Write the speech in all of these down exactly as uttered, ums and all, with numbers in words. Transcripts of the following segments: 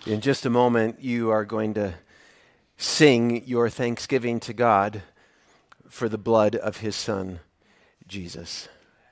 In just a moment, you are going to sing your thanksgiving to God for the blood of his Son, Jesus.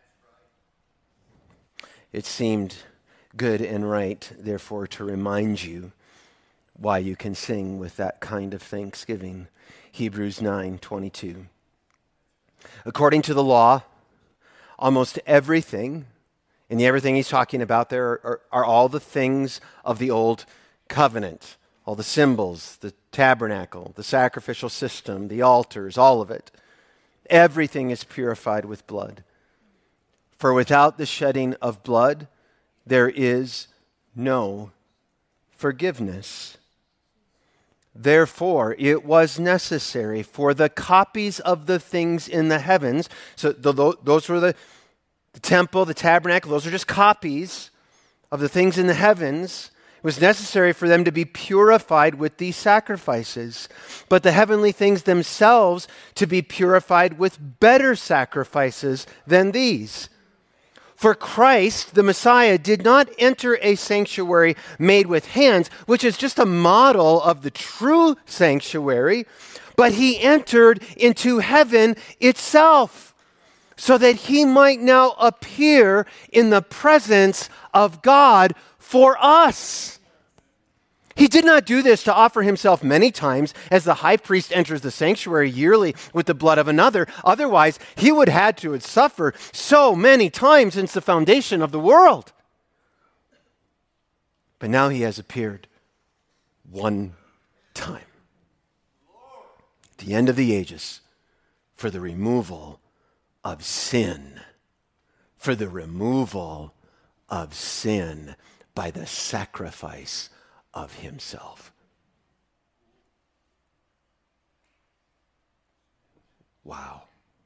It seemed good and right, therefore, to remind you why you can sing with that kind of thanksgiving. Hebrews nine twenty-two. According to the law, almost everything, and the everything he's talking about there are, are, are all the things of the old covenant, all the symbols, the tabernacle, the sacrificial system, the altars, all of it. Everything is purified with blood. For without the shedding of blood, there is no forgiveness. Therefore, it was necessary for the copies of the things in the heavens, so the, those were the, the temple, the tabernacle, those are just copies of the things in the heavens. It was necessary for them to be purified with these sacrifices, but the heavenly things themselves to be purified with better sacrifices than these. For Christ, the Messiah, did not enter a sanctuary made with hands, which is just a model of the true sanctuary, but he entered into heaven itself, so that he might now appear in the presence of God for us. He did not do this to offer himself many times as the high priest enters the sanctuary yearly with the blood of another. Otherwise, he would have had to suffer so many times since the foundation of the world. But now he has appeared one time at the end of the ages for the removal of sin, for the removal of sin by the sacrifice of himself. Wow.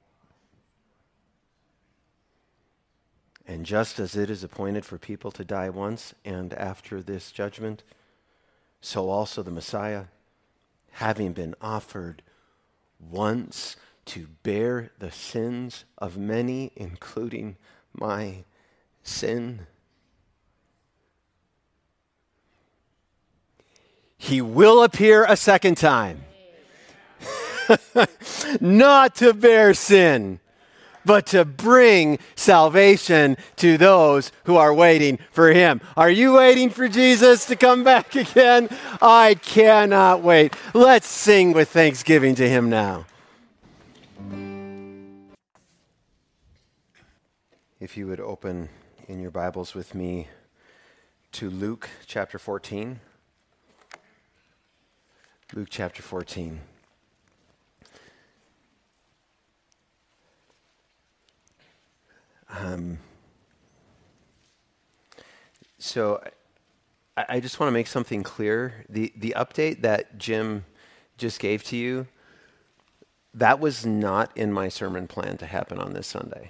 And just as it is appointed for people to die once and after this judgment, so also the Messiah, having been offered once to bear the sins of many, including my sin, he will appear a second time. Not to bear sin, but to bring salvation to those who are waiting for him. Are you waiting for Jesus to come back again? I cannot wait. Let's sing with thanksgiving to him now. If you would open in your Bibles with me to Luke chapter fourteen. Luke chapter fourteen. Um, so I, I just want to make something clear. The, the update that Jim just gave to you, that was not in my sermon plan to happen on this Sunday.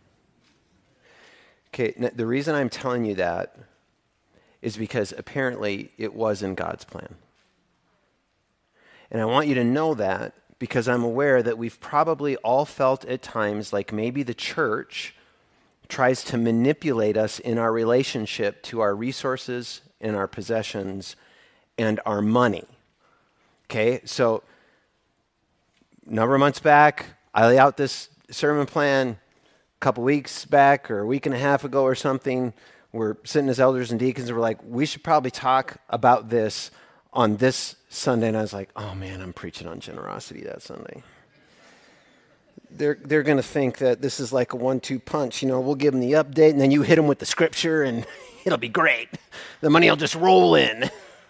Okay, the reason I'm telling you that is because apparently it was in God's plan. And I want you to know that because I'm aware that we've probably all felt at times like maybe the church tries to manipulate us in our relationship to our resources and our possessions and our money. Okay, so a number of months back, I lay out this sermon plan. A couple weeks back or a week and a half ago or something, we're sitting as elders and deacons and we're like, we should probably talk about this on this Sunday. And I was like, oh man, I'm preaching on generosity that Sunday. They're they're going to think that this is like a one two punch. You know, we'll give them the update and then you hit them with the scripture and it'll be great. The money will just roll in.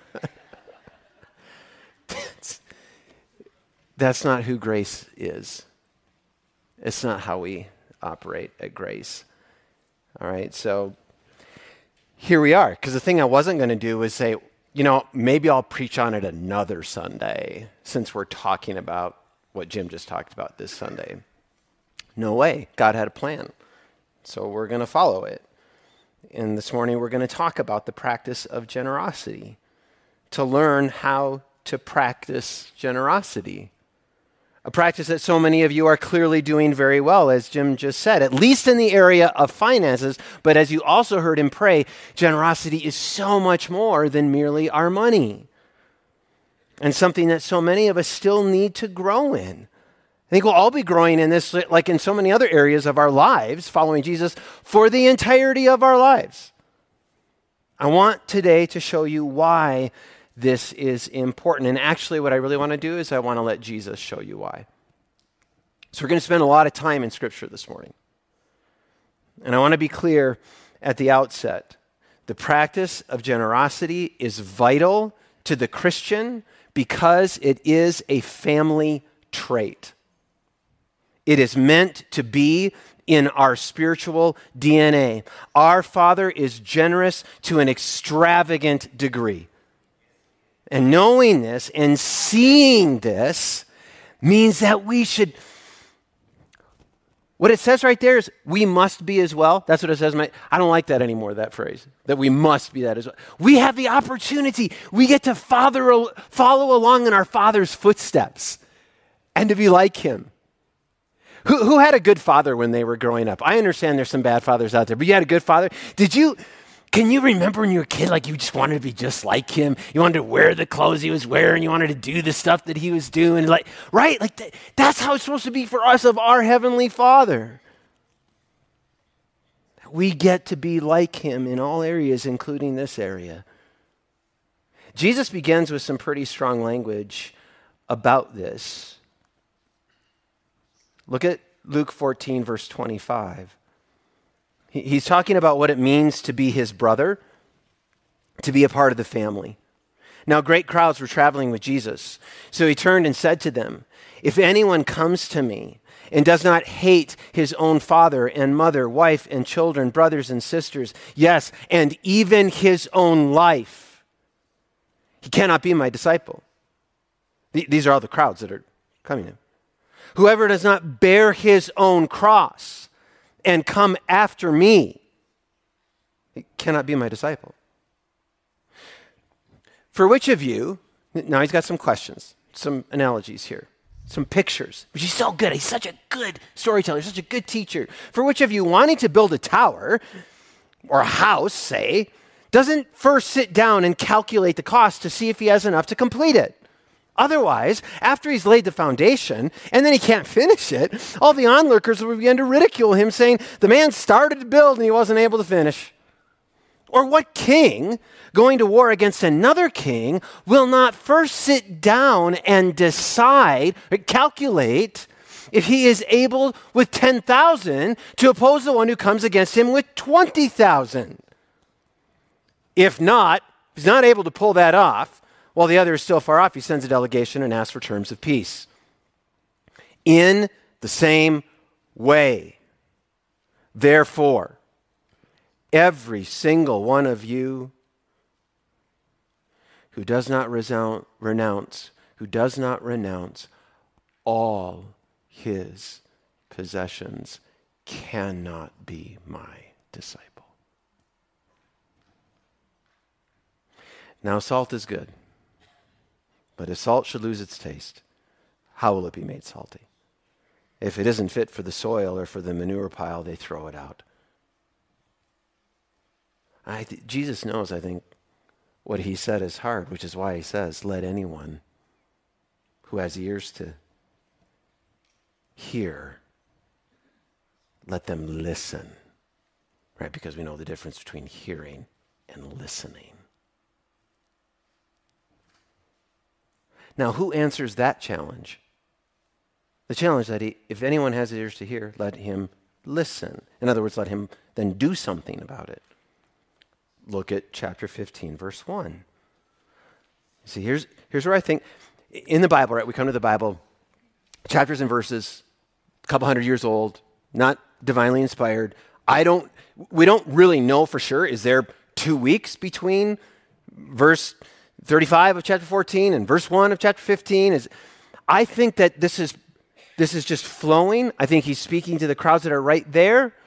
that's, that's not who grace is. It's not how we operate at Grace. All right, so here we are. Because the thing I wasn't going to do was say, you know, maybe I'll preach on it another Sunday since we're talking about what Jim just talked about this Sunday. No way. God had a plan. So we're going to follow it. And this morning we're going to talk about the practice of generosity, to learn how to practice generosity. A practice that so many of you are clearly doing very well, as Jim just said, at least in the area of finances. But as you also heard him pray, generosity is so much more than merely our money, and something that so many of us still need to grow in. I think we'll all be growing in this, like in so many other areas of our lives, following Jesus for the entirety of our lives. I want today to show you why this is important. And actually, what I really want to do is I want to let Jesus show you why. So we're going to spend a lot of time in Scripture this morning. And I want to be clear at the outset. The practice of generosity is vital to the Christian because it is a family trait. It is meant to be in our spiritual D N A. Our Father is generous to an extravagant degree. And knowing this and seeing this means that we should, what it says right there is we must be as well. That's what it says. I don't like that anymore, that phrase, that we must be that as well. We have the opportunity. We get to father, follow along in our Father's footsteps and to be like him. Who, who had a good father when they were growing up? I understand there's some bad fathers out there, but you had a good father. Did you, can you remember when you were a kid, like you just wanted to be just like him? You wanted to wear the clothes he was wearing. You wanted to do the stuff that he was doing. Like, right? Like that, that's how it's supposed to be for us of our Heavenly Father. We get to be like him in all areas, including this area. Jesus begins with some pretty strong language about this. Look at Luke fourteen, verse twenty-five. He's talking about what it means to be his brother, to be a part of the family. Now, great crowds were traveling with Jesus. So he turned and said to them, "If anyone comes to me and does not hate his own father and mother, wife and children, brothers and sisters, yes, and even his own life, he cannot be my disciple." These are all the crowds that are coming in. "Whoever does not bear his own cross and come after me, he cannot be my disciple." For which of you, now he's got some questions, some analogies here, some pictures, which he's so good. He's such a good storyteller, such a good teacher. For which of you wanting to build a tower or a house, say, doesn't first sit down and calculate the cost to see if he has enough to complete it? Otherwise, after he's laid the foundation and then he can't finish it, all the onlookers will begin to ridicule him, saying, "The man started to build and he wasn't able to finish." Or what king going to war against another king will not first sit down and decide, or calculate, if he is able with ten thousand to oppose the one who comes against him with twenty thousand? If not, if he's not able to pull that off, while the other is still far off, he sends a delegation and asks for terms of peace. In the same way, therefore, every single one of you who does not resound, renounce, who does not renounce all his possessions cannot be my disciple. Now, salt is good. But if salt should lose its taste, how will it be made salty? If it isn't fit for the soil or for the manure pile, they throw it out. I th- Jesus knows, I think, what he said is hard, which is why he says, "Let anyone who has ears to hear, let them listen." Right? Because we know the difference between hearing and listening. Now, who answers that challenge? The challenge that he, if anyone has ears to hear, let him listen. In other words, let him then do something about it. Look at chapter fifteen, verse one. See, here's, here's where I think, in the Bible, right, we come to the Bible, chapters and verses, a couple hundred years old, not divinely inspired. I don't, we don't really know for sure, is there two weeks between verse thirty-five of chapter fourteen and verse one of chapter fifteen? Is, I think that this is, this is just flowing. I think he's speaking to the crowds that are right there.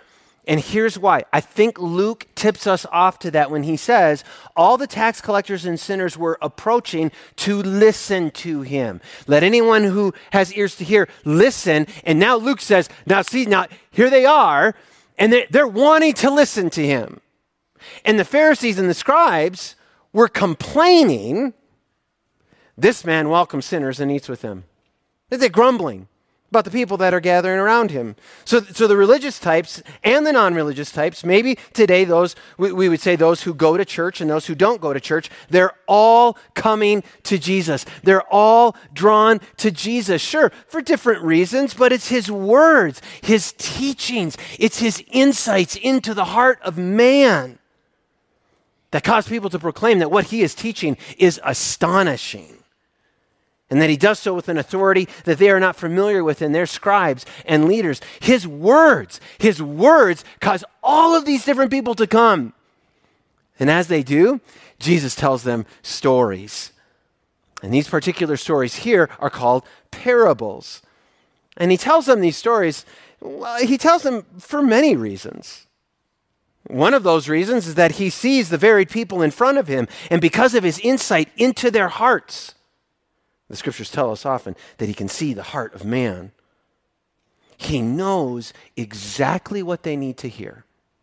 And here's why. I think Luke tips us off to that when he says, all the tax collectors and sinners were approaching to listen to him. Let anyone who has ears to hear listen. And now Luke says, now see, now here they are, and they're, they're wanting to listen to him. And the Pharisees and the scribes were complaining, this man welcomes sinners and eats with them. They're grumbling about the people that are gathering around him. So, so the religious types and the non-religious types, maybe today those, we, we would say those who go to church and those who don't go to church, they're all coming to Jesus. They're all drawn to Jesus. Sure, for different reasons, but it's his words, his teachings, it's his insights into the heart of man that cause people to proclaim that what he is teaching is astonishing. And that he does so with an authority that they are not familiar with in their scribes and leaders. His words, his words cause all of these different people to come. And as they do, Jesus tells them stories. And these particular stories here are called parables. And he tells them these stories, well, he tells them for many reasons. One of those reasons is that he sees the varied people in front of him, and because of his insight into their hearts, the scriptures tell us often that he can see the heart of man. He knows exactly what they need to hear.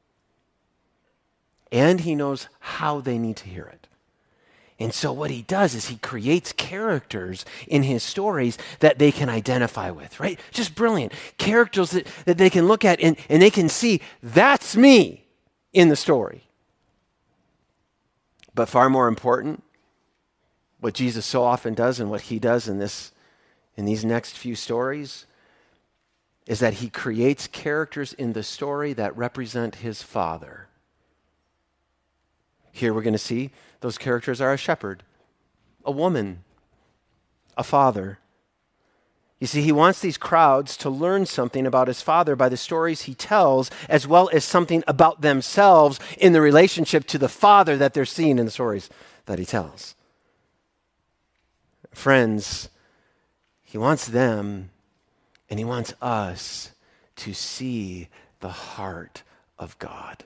And he knows how they need to hear it. And so what he does is he creates characters in his stories that they can identify with, right? Just brilliant. Characters that, that they can look at and, and they can see, that's me in the story. But far more important, what Jesus so often does and what he does in this, in these next few stories is that he creates characters in the story that represent his Father. Here we're going to see those characters are a shepherd, a woman, a father. You see, he wants these crowds to learn something about his Father by the stories he tells, as well as something about themselves in the relationship to the Father that they're seeing in the stories that he tells. Friends, he wants them and he wants us to see the heart of God.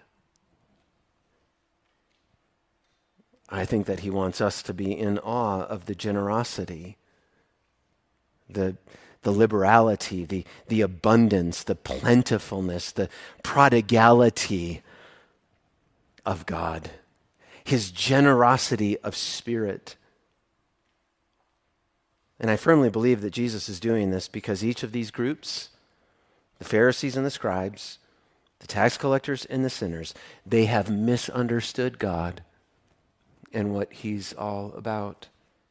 I think that he wants us to be in awe of the generosity, the, the liberality, the, the abundance, the plentifulness, the prodigality of God, his generosity of spirit. And I firmly believe that Jesus is doing this because each of these groups, the Pharisees and the scribes, the tax collectors and the sinners, they have misunderstood God and what he's all about.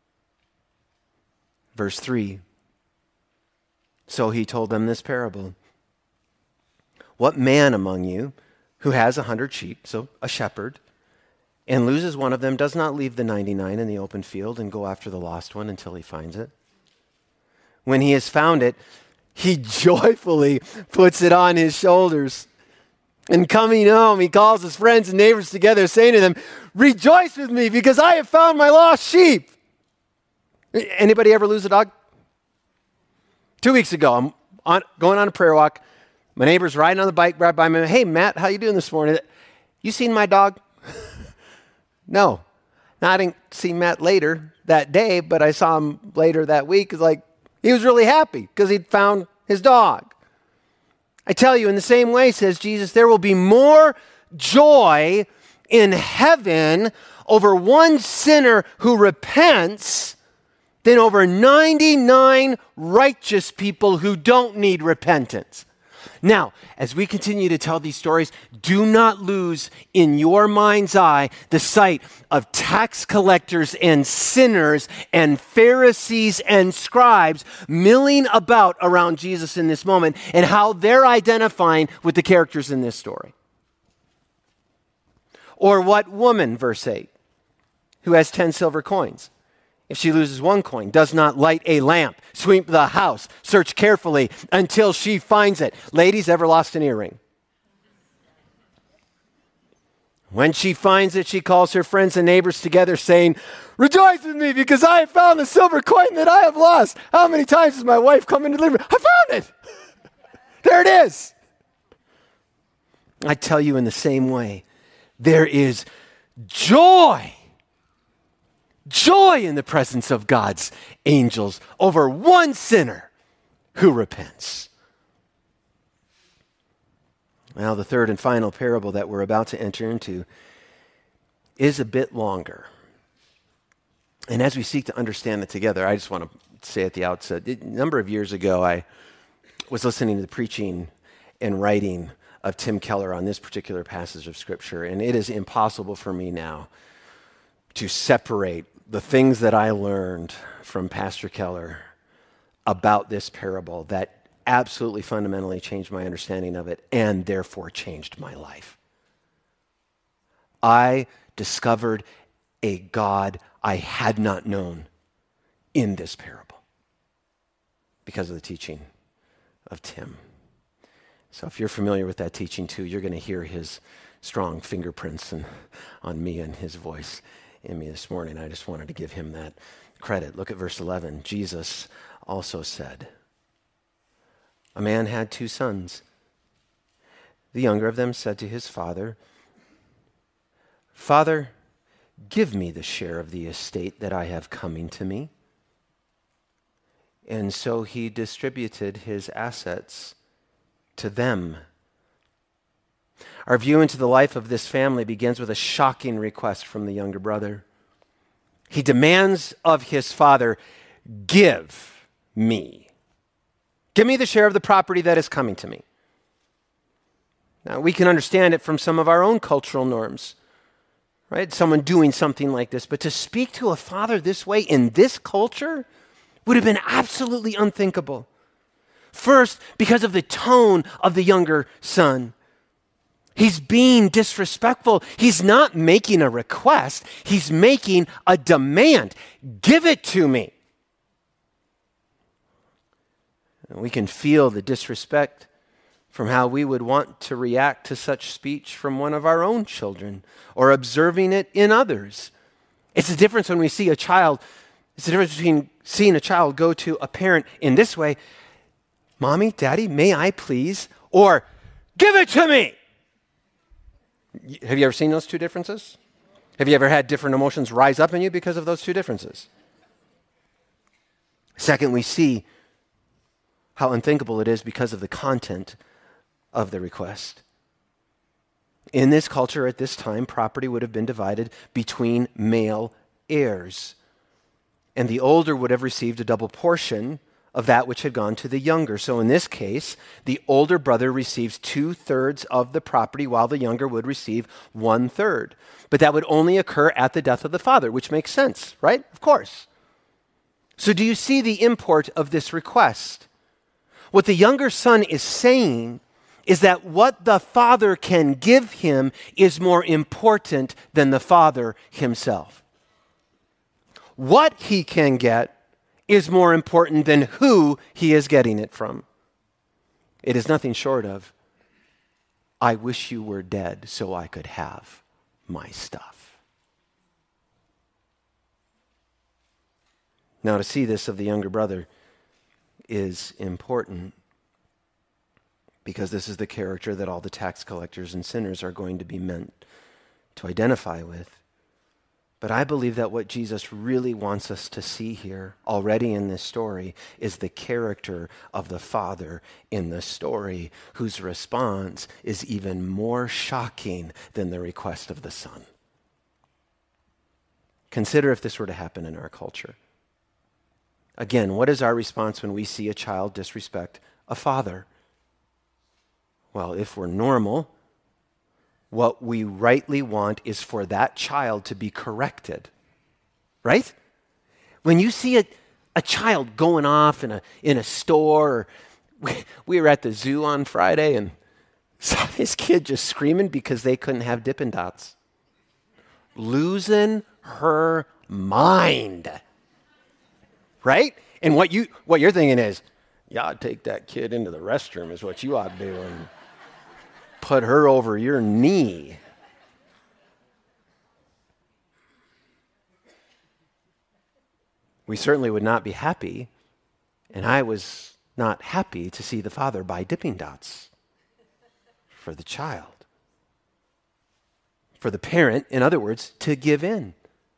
Verse three, so he told them this parable. What man among you who has a hundred sheep, so a shepherd, and loses one of them, does not leave the ninety-nine in the open field and go after the lost one until he finds it? When he has found it, he joyfully puts it on his shoulders. And coming home, he calls his friends and neighbors together, saying to them, rejoice with me because I have found my lost sheep. Anybody ever lose a dog? Two weeks ago, I'm on, going on a prayer walk. My neighbor's riding on the bike right by me. Hey, Matt, how you doing this morning? You seen my dog? No. Now, I didn't see Matt later that day, but I saw him later that week. It's like, he was really happy because he'd found his dog. I tell you, in the same way, says Jesus, there will be more joy in heaven over one sinner who repents than over ninety-nine righteous people who don't need repentance. Now, as we continue to tell these stories, do not lose in your mind's eye the sight of tax collectors and sinners and Pharisees and scribes milling about around Jesus in this moment and how they're identifying with the characters in this story. Or what woman, verse eight, who has ten silver coins? If she loses one coin, does not light a lamp, sweep the house, search carefully until she finds it. Ladies, ever lost an earring? When she finds it, she calls her friends and neighbors together saying, rejoice with me because I have found the silver coin that I have lost. How many times has my wife come and deliver? I found it. There it is. I tell you in the same way, there is joy, joy in the presence of God's angels over one sinner who repents. Now, the third and final parable that we're about to enter into is a bit longer. And as we seek to understand it together, I just want to say at the outset, a number of years ago, I was listening to the preaching and writing of Tim Keller on this particular passage of Scripture, and it is impossible for me now to separate the things that I learned from Pastor Keller about this parable that absolutely fundamentally changed my understanding of it and therefore changed my life. I discovered a God I had not known in this parable because of the teaching of Tim. So if you're familiar with that teaching too, you're going to hear his strong fingerprints and, on me and his voice in me this morning. I just wanted to give him that credit. Look at verse eleven. Jesus also said, a man had two sons. The younger of them said to his father, Father, give me the share of the estate that I have coming to me. And so he distributed his assets to them. Our view into the life of this family begins with a shocking request from the younger brother. He demands of his father, give me. Give me the share of the property that is coming to me. Now, we can understand it from some of our own cultural norms, right? Someone doing something like this. But to speak to a father this way in this culture would have been absolutely unthinkable. First, because of the tone of the younger son. He's being disrespectful. He's not making a request. He's making a demand. Give it to me. We can feel the disrespect from how we would want to react to such speech from one of our own children or observing it in others. It's the difference when we see a child. It's the difference between seeing a child go to a parent in this way, Mommy, Daddy, may I please? Or, give it to me. Have you ever seen those two differences? Have you ever had different emotions rise up in you because of those two differences? Second, we see how unthinkable it is because of the content of the request. In this culture at this time, property would have been divided between male heirs. And the older would have received a double portion of that which had gone to the younger. So in this case, the older brother receives two-thirds of the property while the younger would receive one-third. But that would only occur at the death of the father, which makes sense, right? Of course. So do you see the import of this request? What the younger son is saying is that what the father can give him is more important than the father himself. What he can get is more important than who he is getting it from. It is nothing short of, I wish you were dead so I could have my stuff. Now, to see this of the younger brother is important because this is the character that all the tax collectors and sinners are going to be meant to identify with. But I believe that what Jesus really wants us to see here already in this story is the character of the father in the story, whose response is even more shocking than the request of the son. Consider if this were to happen in our culture. Again, what is our response when we see a child disrespect a father? Well, if we're normal, what we rightly want is for that child to be corrected, right? When you see a, a child going off in a, in a store, we, we were at the zoo on Friday and saw this kid just screaming because they couldn't have Dippin' Dots. Losing her mind, right? And what, you, what you're thinking is, yeah, I'd take that kid into the restroom is what you ought to do and put her over your knee. We certainly would not be happy, and I was not happy to see the father buy Dipping Dots for the child. for the parent, in other words, to give in.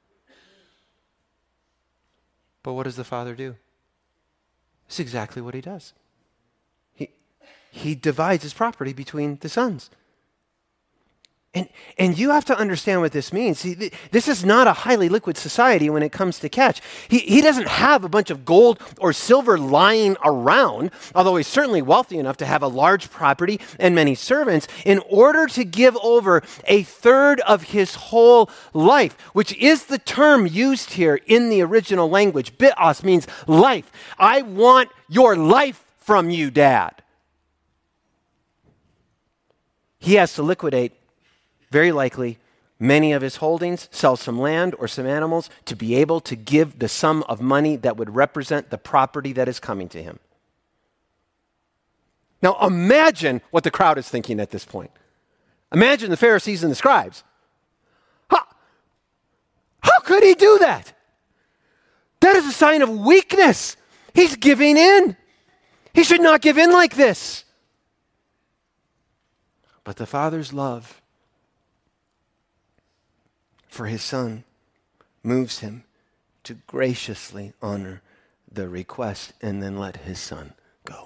But what does the father do? It's exactly what he does. He, he divides his property between the sons. And, and you have to understand what this means. See, th- this is not a highly liquid society when it comes to catch. He, he doesn't have a bunch of gold or silver lying around, although he's certainly wealthy enough to have a large property and many servants, in order to give over a third of his whole life, which is the term used here in the original language. Bios means life. I want your life from you, Dad. He has to liquidate, very likely, many of his holdings, sell some land or some animals to be able to give the sum of money that would represent the property that is coming to him. Now imagine what the crowd is thinking at this point. Imagine the Pharisees and the scribes. How, how could he do that? That is a sign of weakness. He's giving in. He should not give in like this. But the Father's love for his son moves him to graciously honor the request and then let his son go.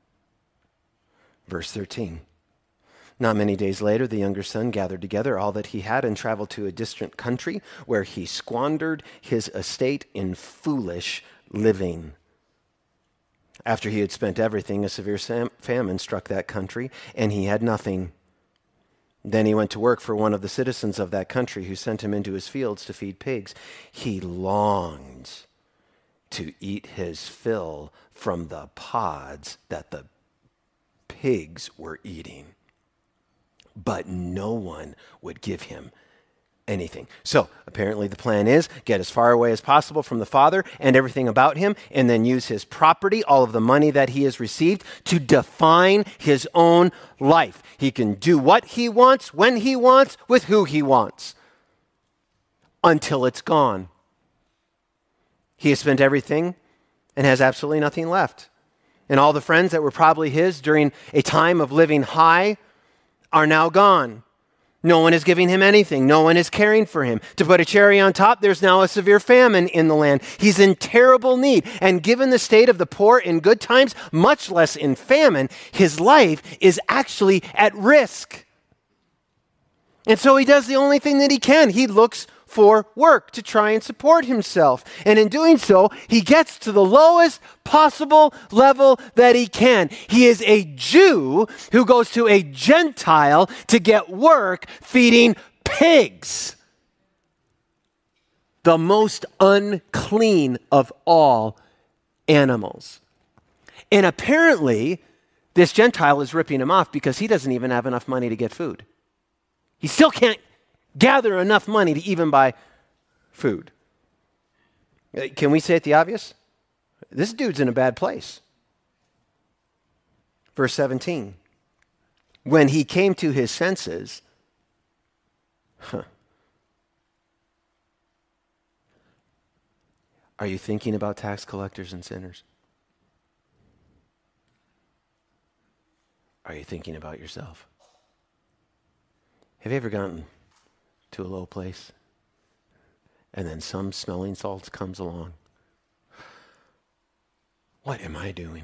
Verse thirteen. Not many days later, the younger son gathered together all that he had and traveled to a distant country where he squandered his estate in foolish living. After he had spent everything, a severe sam- famine struck that country, and he had nothing. Then he went to work for one of the citizens of that country who sent him into his fields to feed pigs. He longed to eat his fill from the pods that the pigs were eating, but no one would give him anything. So apparently the plan is get as far away as possible from the father and everything about him, and then use his property, all of the money that he has received, to define his own life. He can do what he wants, when he wants, with who he wants, until it's gone. He has spent everything and has absolutely nothing left. And all the friends that were probably his during a time of living high are now gone. No one is giving him anything. No one is caring for him. To put a cherry on top, there's now a severe famine in the land. He's in terrible need. And given the state of the poor in good times, much less in famine, his life is actually at risk. And so he does the only thing that he can. He looks for work to try and support himself. And in doing so, he gets to the lowest possible level that he can. He is a Jew who goes to a Gentile to get work feeding pigs, the most unclean of all animals. And apparently, this Gentile is ripping him off because he doesn't even have enough money to get food. He still can't gather enough money to even buy food. Can we say it the obvious? This dude's in a bad place. Verse seventeen. When he came to his senses, huh, are you thinking about tax collectors and sinners? Are you thinking about yourself? Have you ever gotten to a low place and then some smelling salts comes along? What am I doing?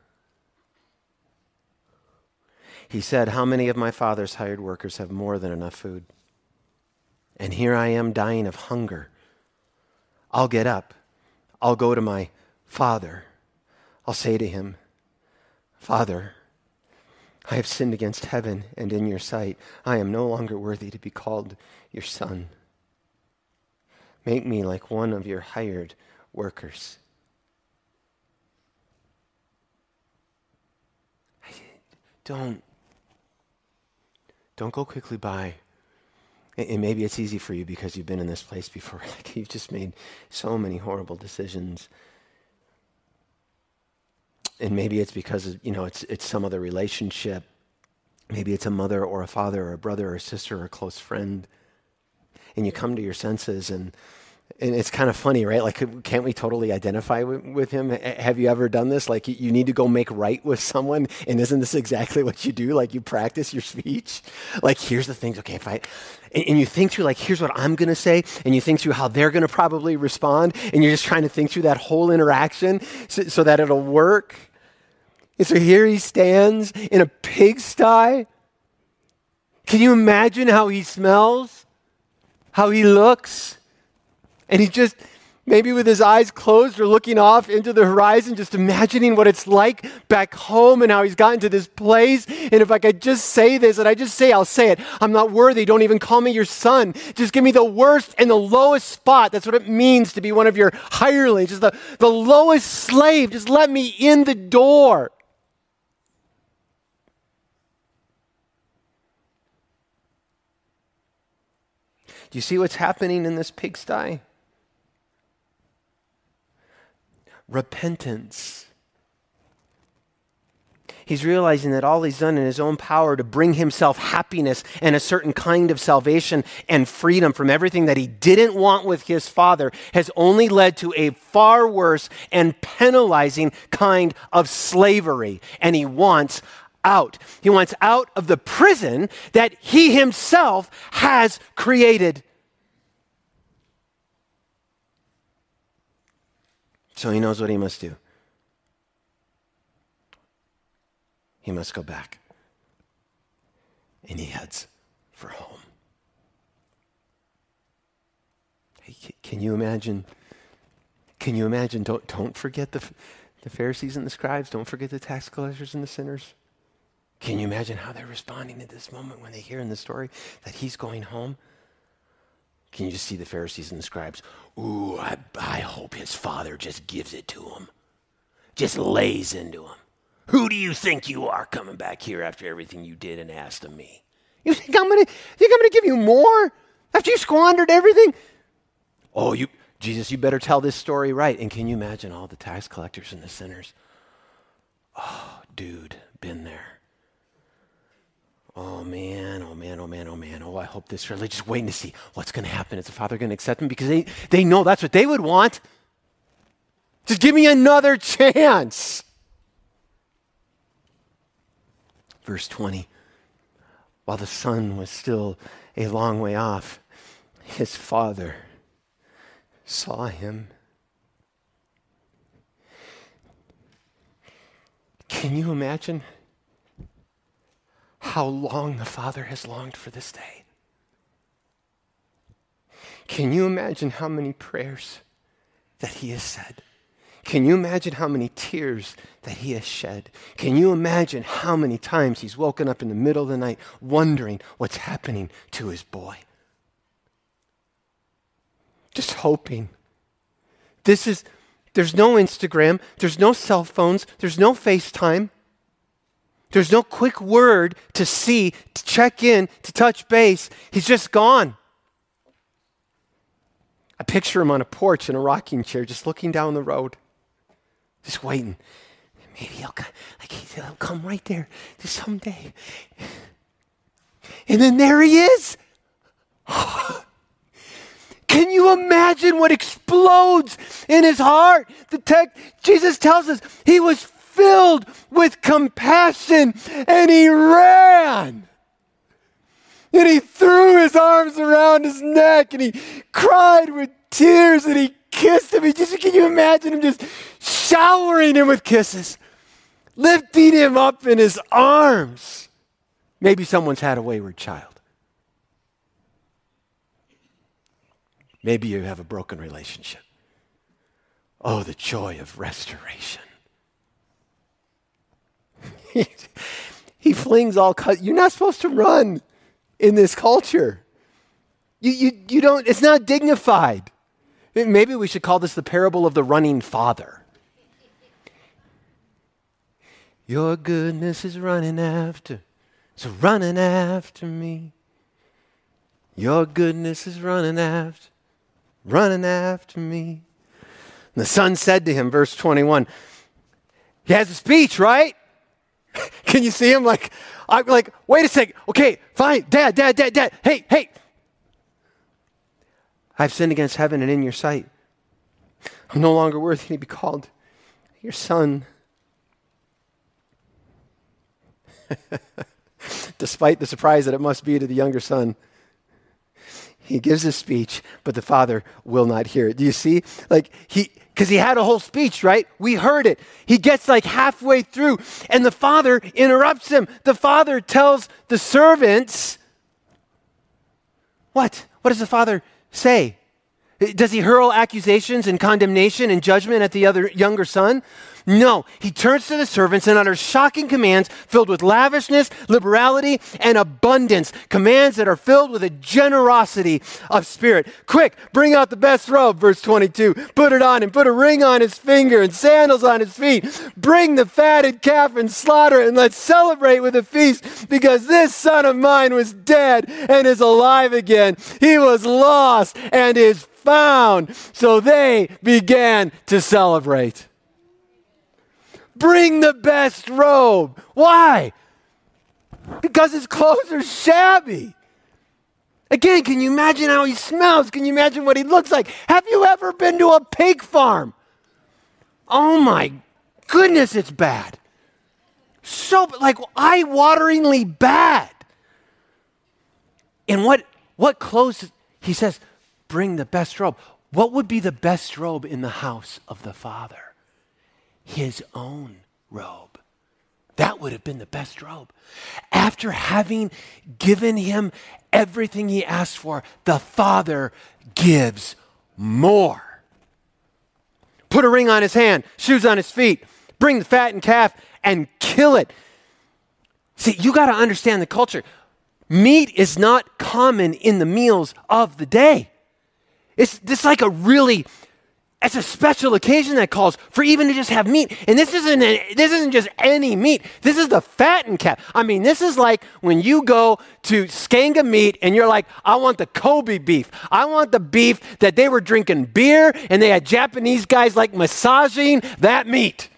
He said, how many of my father's hired workers have more than enough food? And here I am dying of hunger. I'll get up. I'll go to my father. I'll say to him, Father, I have sinned against heaven and in your sight. I am no longer worthy to be called your son. Make me like one of your hired workers. Don't, don't go quickly by. And maybe it's easy for you because you've been in this place before. Like you've just made so many horrible decisions. And maybe it's because, you know, it's it's some other relationship. Maybe it's a mother or a father or a brother or a sister or a close friend. And you come to your senses and And it's kind of funny, right? Like, can't we totally identify with, with him? H- have you ever done this? Like, you, you need to go make right with someone, and isn't this exactly what you do? Like, you practice your speech. Like, here's the things, okay, if I, and, and you think through, like, here's what I'm going to say, and you think through how they're going to probably respond, and you're just trying to think through that whole interaction so, so that it'll work. And so here he stands in a pigsty. Can you imagine how he smells? How he looks? And he just, maybe with his eyes closed or looking off into the horizon, just imagining what it's like back home and how he's gotten to this place. And if I could just say this, and I just say, I'll say it. I'm not worthy. Don't even call me your son. Just give me the worst and the lowest spot. That's what it means to be one of your hirelings. Just the, the lowest slave. Just let me in the door. Do you see what's happening in this pigsty? Repentance. He's realizing that all he's done in his own power to bring himself happiness and a certain kind of salvation and freedom from everything that he didn't want with his father has only led to a far worse and penalizing kind of slavery. And he wants out. He wants out of the prison that he himself has created. So he knows what he must do. He must go back. And he heads for home. Hey, can you imagine? Can you imagine? Don't, don't forget the, the Pharisees and the scribes. Don't forget the tax collectors and the sinners. Can you imagine how they're responding at this moment when they hear in the story that he's going home? Can you just see the Pharisees and the scribes? Ooh, I, I hope his father just gives it to him. Just lays into him. Who do you think you are coming back here after everything you did and asked of me? You think I'm gonna think I'm gonna give you more after you squandered everything? Oh, you Jesus, you better tell this story right. And can you imagine all the tax collectors and the sinners? Oh, dude, been there. Oh, man, oh, man, oh, man, oh, man. Oh, I hope this really just waiting to see what's going to happen. Is the father going to accept him? Because they, they know that's what they would want. Just give me another chance. Verse twenty. While the son was still a long way off, his father saw him. Can you imagine how long the Father has longed for this day? Can you imagine how many prayers that he has said? Can you imagine how many tears that he has shed? Can you imagine how many times he's woken up in the middle of the night wondering what's happening to his boy? Just hoping. This is, there's no Instagram, there's no cell phones, there's no FaceTime. There's no quick word to see, to check in, to touch base. He's just gone. I picture him on a porch in a rocking chair, just looking down the road, just waiting. Maybe he'll, like he'll come right there just someday. And then there he is. Can you imagine what explodes in his heart? The text, Jesus tells us he was filled with compassion and he ran. And he threw his arms around his neck and he cried with tears and he kissed him. He just, can you imagine him just showering him with kisses, lifting him up in his arms? Maybe someone's had a wayward child. Maybe you have a broken relationship. Oh, the joy of restoration. he, he flings all cut. You're not supposed to run in this culture. You, you, you don't, it's not dignified. Maybe we should call this the parable of the running father. Your goodness is running after, so running after me. Your goodness is running after, running after me. And the son said to him, verse twenty-one, he has a speech, right? Can you see him? Like, I'm like, wait a second. Okay, fine. Dad, dad, dad, dad. Hey, hey. I've sinned against heaven and in your sight. I'm no longer worthy to be called your son. Despite the surprise that it must be to the younger son, he gives his speech, but the father will not hear it. Do you see? Like he, because he had a whole speech, right? We heard it. He gets like halfway through, and the father interrupts him. The father tells the servants, what? What does the father say? Does he hurl accusations and condemnation and judgment at the other younger son? No, he turns to the servants and utters shocking commands filled with lavishness, liberality, and abundance. Commands that are filled with a generosity of spirit. Quick, bring out the best robe, verse twenty-two. Put it on him, put a ring on his finger and sandals on his feet. Bring the fatted calf and slaughter it, and let's celebrate with a feast, because this son of mine was dead and is alive again. He was lost and is found. So they began to celebrate. Bring the best robe. Why? Because his clothes are shabby. Again, can you imagine how he smells? Can you imagine what he looks like? Have you ever been to a pig farm? Oh my goodness, it's bad. So, like, eye-wateringly bad. And what, what clothes, he says, bring the best robe. What would be the best robe in the house of the Father? His own robe. That would have been the best robe. After having given him everything he asked for, the Father gives more. Put a ring on his hand, shoes on his feet, bring the fattened calf and kill it. See, you got to understand the culture. Meat is not common in the meals of the day. It's, it's like a really, it's a special occasion that calls for even to just have meat. And this isn't a, this isn't just any meat. This is the fattened calf. I mean, this is like when you go to Skanga Meat and you're like, I want the Kobe beef. I want the beef that they were drinking beer and they had Japanese guys like massaging that meat.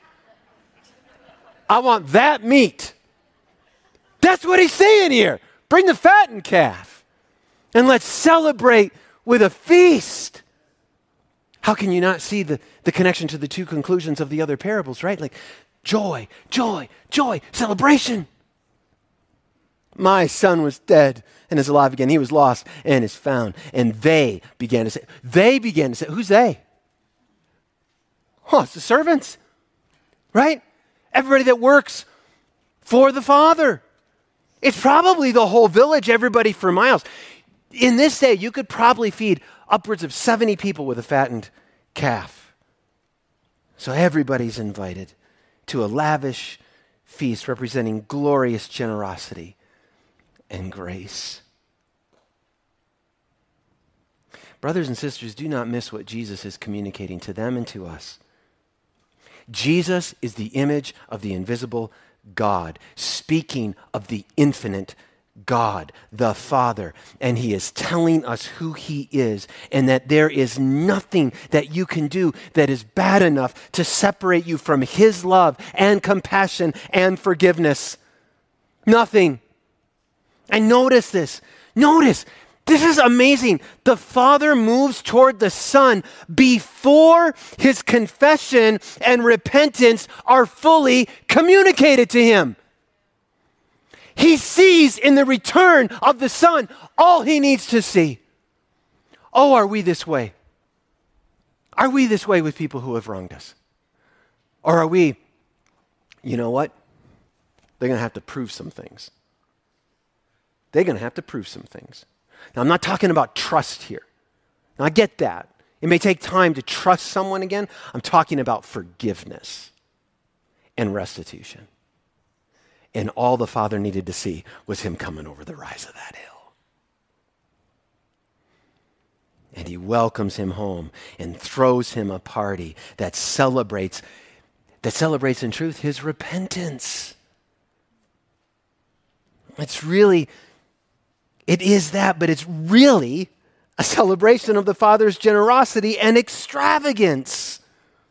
I want that meat. That's what he's saying here. Bring the fattened calf and let's celebrate with a feast. How can you not see the, the connection to the two conclusions of the other parables, right? Like joy, joy, joy, celebration. My son was dead and is alive again. He was lost and is found. And they began to say, they began to say, who's they? Oh, it's the servants, right? Everybody that works for the Father. It's probably the whole village, everybody for miles. In this day, you could probably feed upwards of seventy people with a fattened calf. So everybody's invited to a lavish feast representing glorious generosity and grace. Brothers and sisters, do not miss what Jesus is communicating to them and to us. Jesus is the image of the invisible God, speaking of the infinite God, the Father, and he is telling us who he is and that there is nothing that you can do that is bad enough to separate you from his love and compassion and forgiveness. Nothing. And notice this. Notice, this is amazing. The Father moves toward the Son before his confession and repentance are fully communicated to him. He sees in the return of the Son all he needs to see. Oh, are we this way? Are we this way with people who have wronged us? Or are we, you know what? They're going to have to prove some things. They're going to have to prove some things. Now, I'm not talking about trust here. Now, I get that. It may take time to trust someone again. I'm talking about forgiveness and restitution. And all the Father needed to see was him coming over the rise of that hill. And he welcomes him home and throws him a party that celebrates, that celebrates in truth his repentance. It's really, it is that, but it's really a celebration of the Father's generosity and extravagance.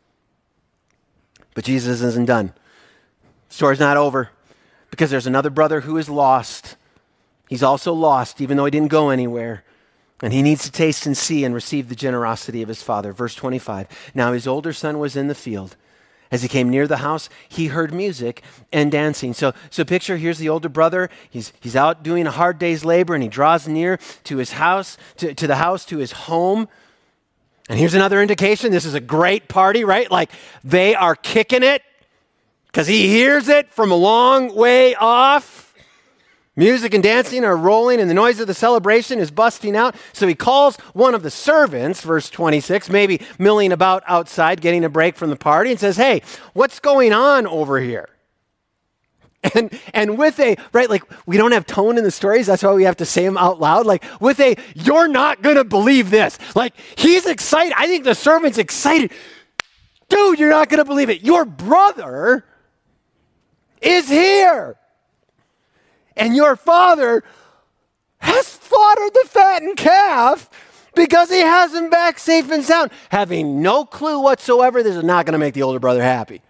But Jesus isn't done. The story's not over. Because there's another brother who is lost. He's also lost, even though he didn't go anywhere. And he needs to taste and see and receive the generosity of his father. Verse twenty-five, now his older son was in the field. As he came near the house, he heard music and dancing. So, so picture, here's the older brother. He's, he's out doing a hard day's labor, and he draws near to his house, to, to the house, to his home. And here's another indication. This is a great party, right? Like they are kicking it because he hears it from a long way off. Music and dancing are rolling, and the noise of the celebration is busting out. So he calls one of the servants, verse twenty-six, maybe milling about outside, getting a break from the party, and says, hey, what's going on over here? And and with a, right, like we don't have tone in the stories. That's why we have to say them out loud. Like with a, you're not going to believe this. Like he's excited. I think the servant's excited. Dude, you're not going to believe it. Your brother is here. And your father has slaughtered the fattened calf because he has him back safe and sound. Having no clue whatsoever, this is not going to make the older brother happy.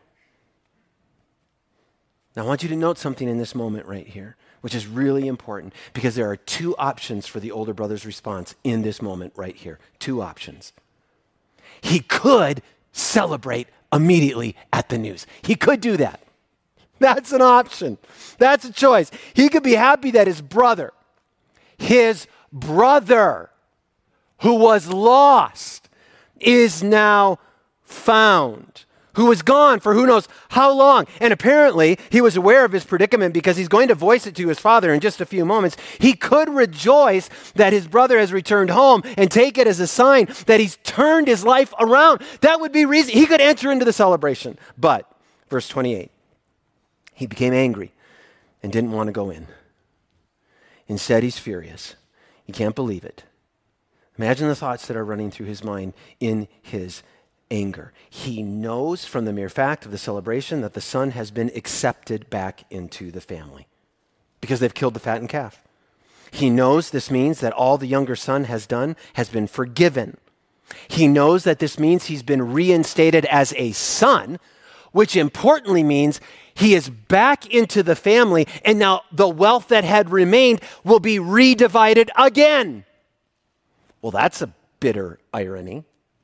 Now, I want you to note something in this moment right here, which is really important because there are two options for the older brother's response in this moment right here. Two options. He could celebrate immediately at the news. He could do that. That's an option. That's a choice. He could be happy that his brother, his brother who was lost is now found, who was gone for who knows how long. And apparently he was aware of his predicament because he's going to voice it to his father in just a few moments. He could rejoice that his brother has returned home and take it as a sign that he's turned his life around. That would be reason. He could enter into the celebration. But, verse twenty-eight, he became angry and didn't want to go in. Instead, he's furious. He can't believe it. Imagine the thoughts that are running through his mind in his anger. He knows from the mere fact of the celebration that the son has been accepted back into the family because they've killed the fattened calf. He knows this means that all the younger son has done has been forgiven. He knows that this means he's been reinstated as a son, which importantly means he is back into the family, and now the wealth that had remained will be redivided again. Well, that's a bitter irony.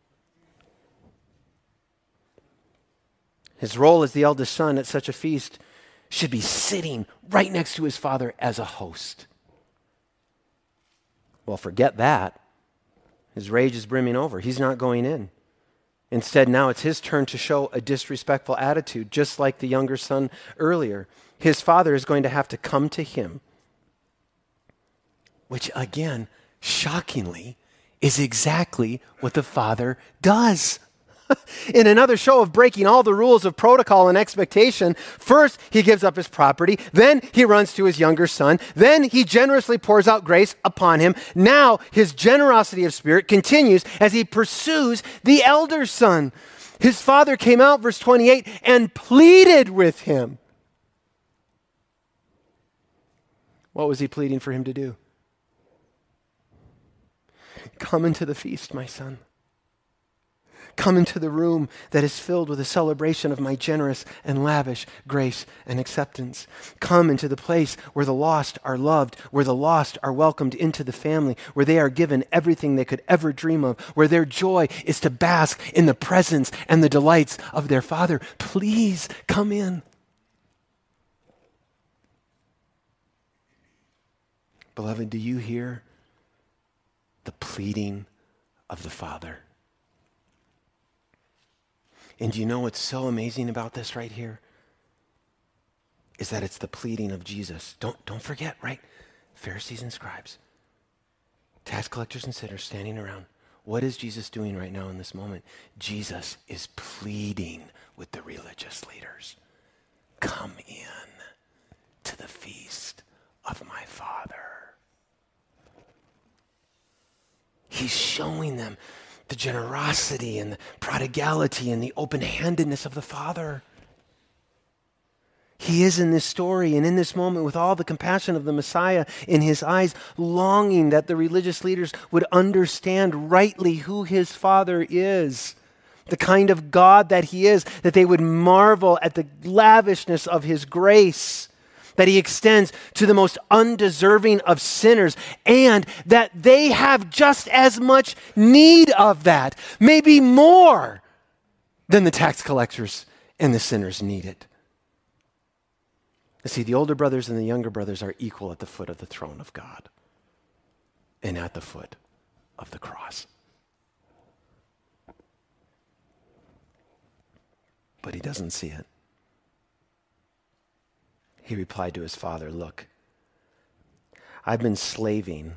His role as the eldest son at such a feast should be sitting right next to his father as a host. Well, forget that. His rage is brimming over. He's not going in. Instead, now it's his turn to show a disrespectful attitude, just like the younger son earlier. His father is going to have to come to him, which again, shockingly, is exactly what the father does. In another show of breaking all the rules of protocol and expectation, first he gives up his property, then he runs to his younger son, then he generously pours out grace upon him. Now his generosity of spirit continues as he pursues the elder son. His father came out, verse twenty-eight, and pleaded with him. What was he pleading for him to do? Come into the feast, my son. Come into the room that is filled with a celebration of my generous and lavish grace and acceptance. Come into the place where the lost are loved, where the lost are welcomed into the family, where they are given everything they could ever dream of, where their joy is to bask in the presence and the delights of their Father. Please come in. Beloved, do you hear the pleading of the Father? And do you know what's so amazing about this right here? Is that it's the pleading of Jesus. Don't, don't forget, right? Pharisees and scribes, tax collectors and sinners standing around. What is Jesus doing right now in this moment? Jesus is pleading with the religious leaders. Come in to the feast of my Father. He's showing them the generosity and the prodigality and the open-handedness of the Father. He is in this story and in this moment with all the compassion of the Messiah in his eyes, longing that the religious leaders would understand rightly who his Father is, the kind of God that he is, that they would marvel at the lavishness of his grace, that he extends to the most undeserving of sinners, and that they have just as much need of that, maybe more than the tax collectors and the sinners need it. You see, the older brothers and the younger brothers are equal at the foot of the throne of God and at the foot of the cross. But he doesn't see it. He replied to his father, "Look, I've been slaving."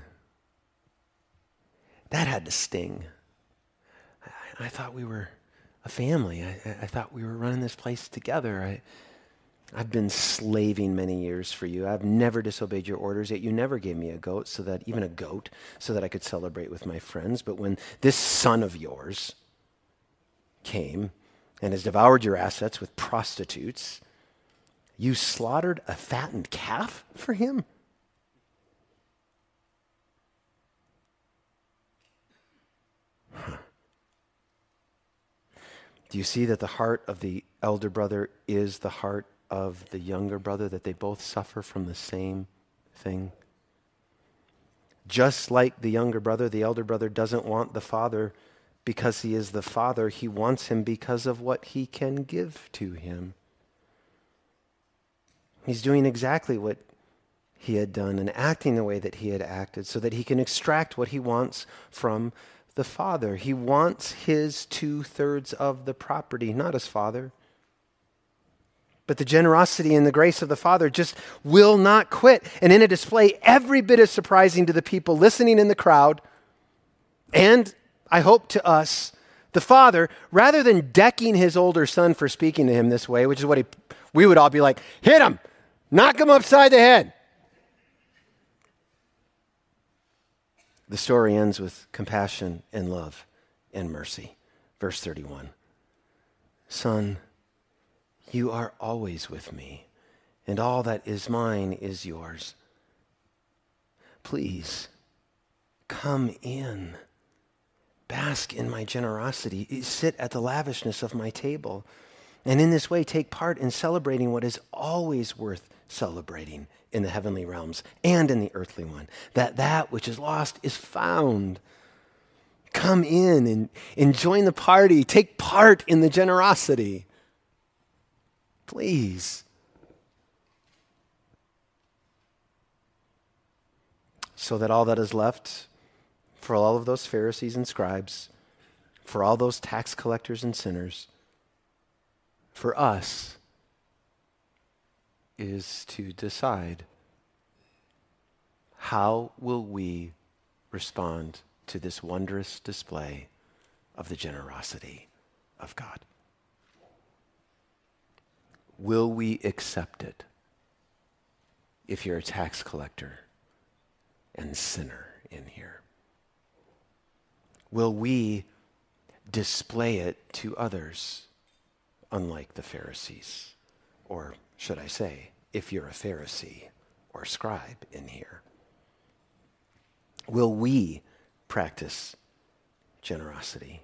That had to sting. I, I thought we were a family. I, I thought we were running this place together. I, I've been slaving many years for you. I've never disobeyed your orders, yet you never gave me a goat, so that even a goat, so that I could celebrate with my friends. But when this son of yours came and has devoured your assets with prostitutes, you slaughtered a fattened calf for him? Huh. Do you see that the heart of the elder brother is the heart of the younger brother, that they both suffer from the same thing? Just like the younger brother, the elder brother doesn't want the father because he is the father. He wants him because of what he can give to him. He's doing exactly what he had done and acting the way that he had acted so that he can extract what he wants from the father. He wants his two-thirds of the property, not his father. But the generosity and the grace of the Father just will not quit. And in a display every bit as surprising to the people listening in the crowd, and I hope to us, the Father, rather than decking his older son for speaking to him this way, which is what he, we would all be like, hit him, knock him upside the head. The story ends with compassion and love and mercy. Verse thirty-one. Son, you are always with me, and all that is mine is yours. Please, come in. Bask in my generosity. Sit at the lavishness of my table. And in this way, take part in celebrating what is always worth celebrating in the heavenly realms and in the earthly one. That that which is lost is found. Come in and, and join the party. Take part in the generosity. Please. So that all that is left for all of those Pharisees and scribes, for all those tax collectors and sinners, for us, is to decide, how will we respond to this wondrous display of the generosity of God? Will we accept it if you're a tax collector and sinner in here? Will we display it to others, unlike the Pharisees? Or should I say, if you're a Pharisee or scribe in here? Will we practice generosity?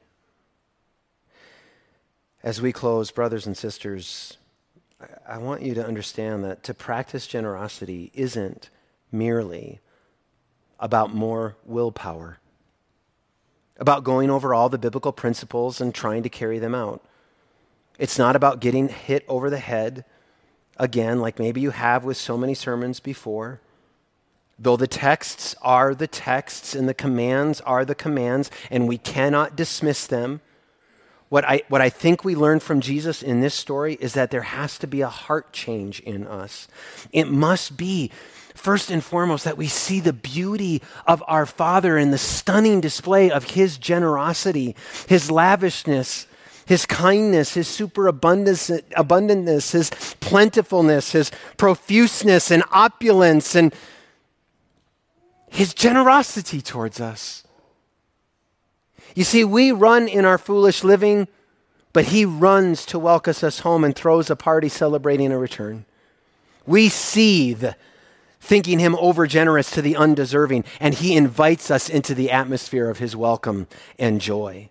As we close, brothers and sisters, I want you to understand that to practice generosity isn't merely about more willpower, about going over all the biblical principles and trying to carry them out. It's not about getting hit over the head again, like maybe you have with so many sermons before. Though the texts are the texts and the commands are the commands, and we cannot dismiss them. What I, what I think we learn from Jesus in this story is that there has to be a heart change in us. It must be, first and foremost, that we see the beauty of our Father and the stunning display of his generosity, his lavishness, his kindness, his superabundance, abundantness, his plentifulness, his profuseness and opulence, and his generosity towards us. You see, we run in our foolish living, but he runs to welcome us home and throws a party celebrating a return. We seethe, thinking him overgenerous to the undeserving, and he invites us into the atmosphere of his welcome and joy.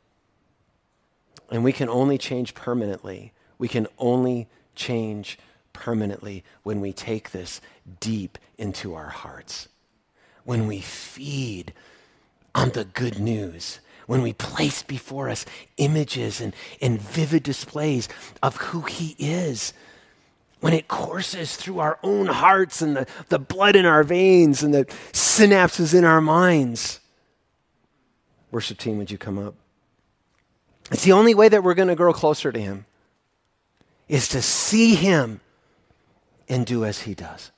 And we can only change permanently. We can only change permanently when we take this deep into our hearts. When we feed on the good news, when we place before us images and, and vivid displays of who he is, when it courses through our own hearts and the, the blood in our veins and the synapses in our minds. Worship team, would you come up? It's the only way that we're going to grow closer to him, is to see him and do as he does.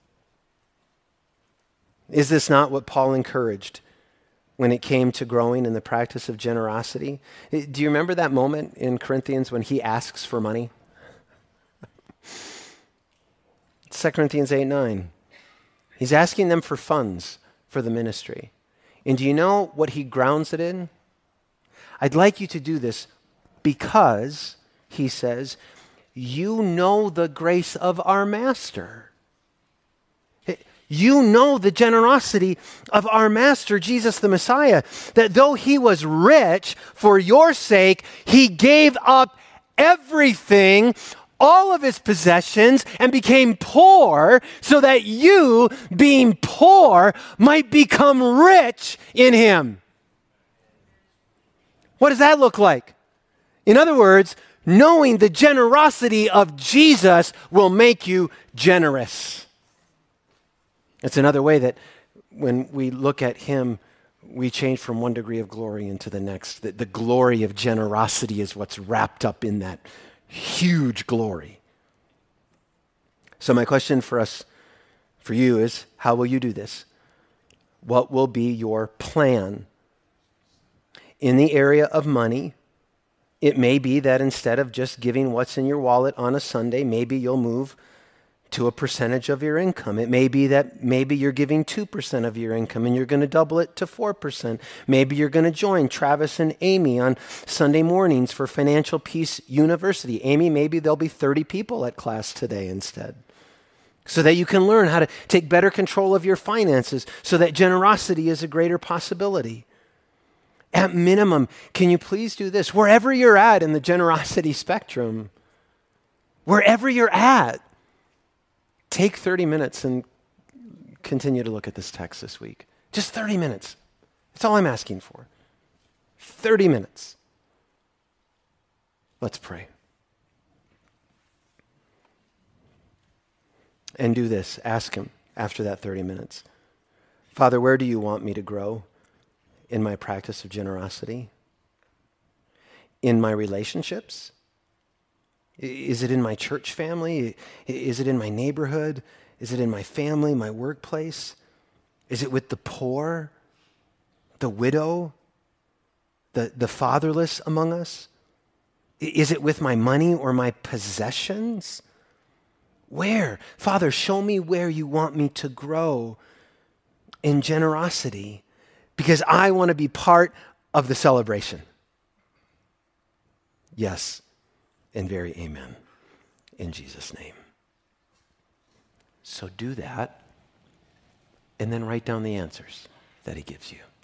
Is this not what Paul encouraged when it came to growing in the practice of generosity? Do you remember that moment in Corinthians when he asks for money? Second Corinthians eight nine. He's asking them for funds for the ministry. And do you know what he grounds it in? I'd like you to do this because, he says, you know the grace of our master. You know the generosity of our master, Jesus the Messiah, that though he was rich, for your sake, he gave up everything, all of his possessions, and became poor so that you, being poor, might become rich in him. What does that look like? In other words, knowing the generosity of Jesus will make you generous. It's another way that when we look at him, we change from one degree of glory into the next. The, the glory of generosity is what's wrapped up in that huge glory. So my question for us, for you is, how will you do this? What will be your plan? In the area of money, it may be that instead of just giving what's in your wallet on a Sunday, maybe you'll move to a percentage of your income. It may be that maybe you're giving two percent of your income and you're going to double it to four percent. Maybe you're going to join Travis and Amy on Sunday mornings for Financial Peace University. Amy, maybe there'll be thirty people at class today instead, so that you can learn how to take better control of your finances, so that generosity is a greater possibility. At minimum, can you please do this? Wherever you're at in the generosity spectrum, wherever you're at, take thirty minutes and continue to look at this text this week. Just thirty minutes. That's all I'm asking for. thirty minutes. Let's pray. And do this. Ask him after that thirty minutes. Father, where do you want me to grow in my practice of generosity? In my relationships? Is it in my church family? Is it in my neighborhood? Is it in my family, my workplace? Is it with the poor, the widow, the, the fatherless among us? Is it with my money or my possessions? Where? Father, show me where you want me to grow in generosity, because I want to be part of the celebration. Yes, and very amen, in Jesus' name. So do that, and then write down the answers that he gives you.